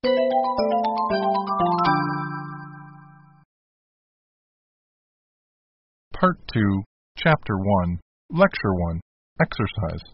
Part 2, Chapter 1, Lecture 1, Exercise.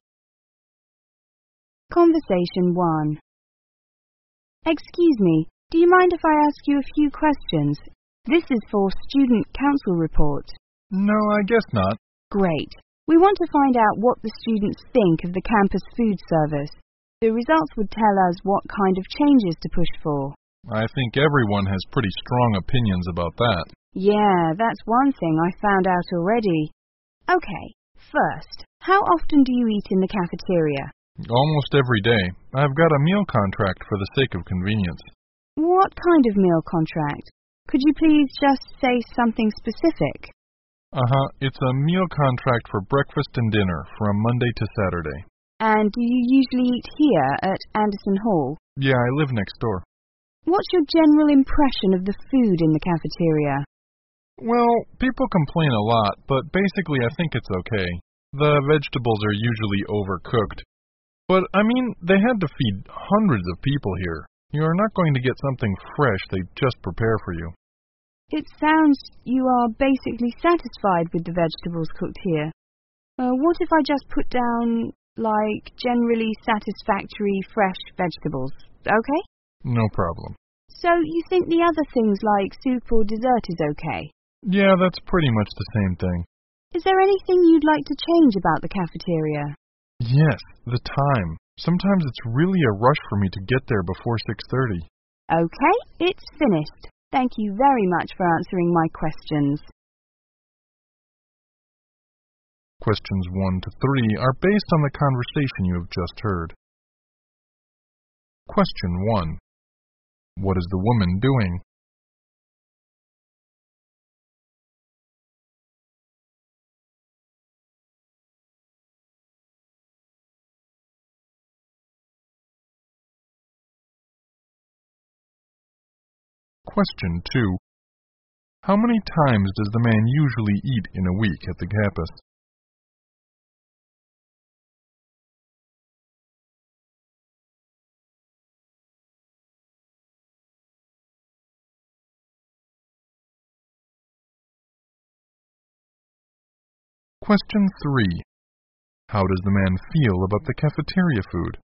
Conversation 1. Excuse me, do you mind if I ask you a few questions? This is for Student Council Report. No, I guess not. Great. We want to find out what the students think of the campus food service. The results would tell us what kind of changes to push for. I think everyone has pretty strong opinions about that. Yeah, that's one thing I found out already. Okay, first, how often do you eat in the cafeteria? Almost every day. I've got a meal contract for the sake of convenience. What kind of meal contract? Could you please just say something specific? It's a meal contract for breakfast and dinner from Monday to Saturday. And do you usually eat here at Anderson Hall? Yeah, I live next door. What's your general impression of the food in the cafeteria? Well, people complain a lot, but basically I think it's okay. The vegetables are usually overcooked. But, they had to feed hundreds of people here. You are not going to get something fresh they just prepare for you. It sounds you are basically satisfied with the vegetables cooked here. What if I just put down, generally satisfactory fresh vegetables, okay? No problem. So you think the other things like soup or dessert is okay? Yeah, that's pretty much the same thing. Is there anything you'd like to change about the cafeteria? Yes, the time. Sometimes it's really a rush for me to get there before 6:30. Okay, it's finished. Thank you very much for answering my questions. Questions 1 to 3 are based on the conversation you have just heard. Question 1. What is the woman doing? Question 2. How many times does the man usually eat in a week at the campus? Question 3. How does the man feel about the cafeteria food?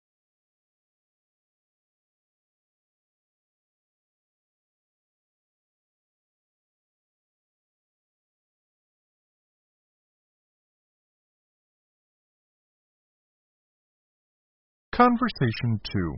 Conversation 2.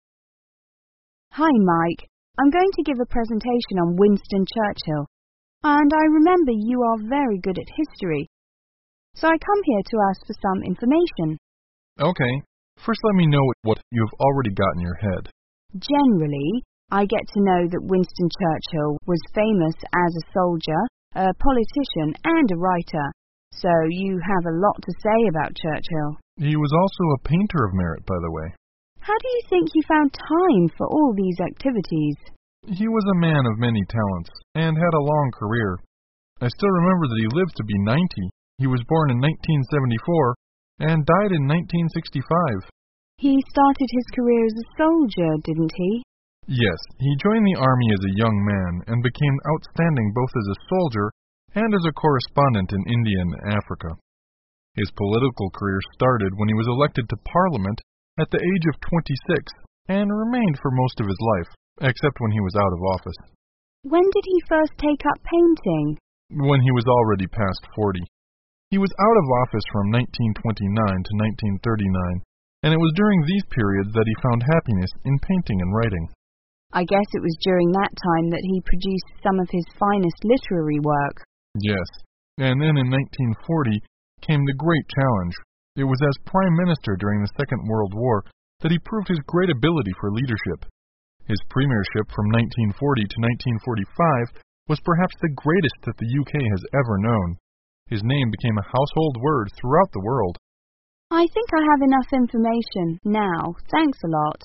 Hi, Mike. I'm going to give a presentation on Winston Churchill, and I remember you are very good at history, so I come here to ask for some information. Okay. First let me know what you've already got in your head. Generally, I get to know that Winston Churchill was famous as a soldier, a politician, and a writer, so you have a lot to say about Churchill. He was also a painter of merit, by the way. How do you think he found time for all these activities? He was a man of many talents, and had a long career. I still remember that he lived to be 90. He was born in 1974, and died in 1965. He started his career as a soldier, didn't he? Yes, he joined the army as a young man, and became outstanding both as a soldier and as a correspondent in India and Africa. His political career started when he was elected to Parliament at the age of 26, and remained for most of his life, except when he was out of office. When did he first take up painting? When he was already past 40. He was out of office from 1929 to 1939, and it was during these periods that he found happiness in painting and writing. I guess it was during that time that he produced some of his finest literary work. Yes, and then in 1940 came the great challenge. It was as Prime Minister during the Second World War that he proved his great ability for leadership. His premiership from 1940 to 1945 was perhaps the greatest that the UK has ever known. His name became a household word throughout the world. I think I have enough information now. Thanks a lot.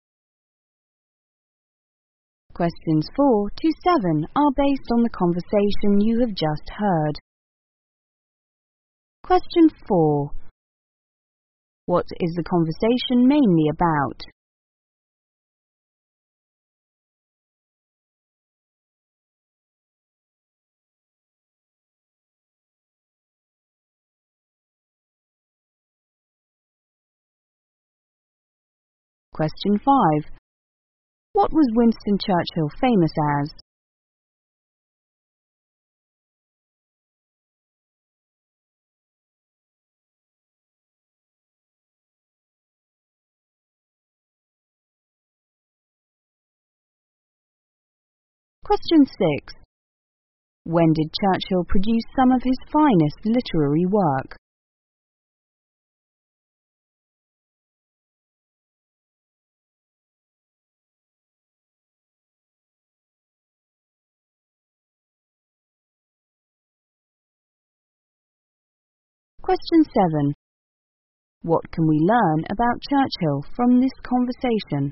Questions 4 to 7 are based on the conversation you have just heard. Question 4. What is the conversation mainly about? Question 5. What was Winston Churchill famous as? Question 6. When did Churchill produce some of his finest literary work? Question 7. What can we learn about Churchill from this conversation?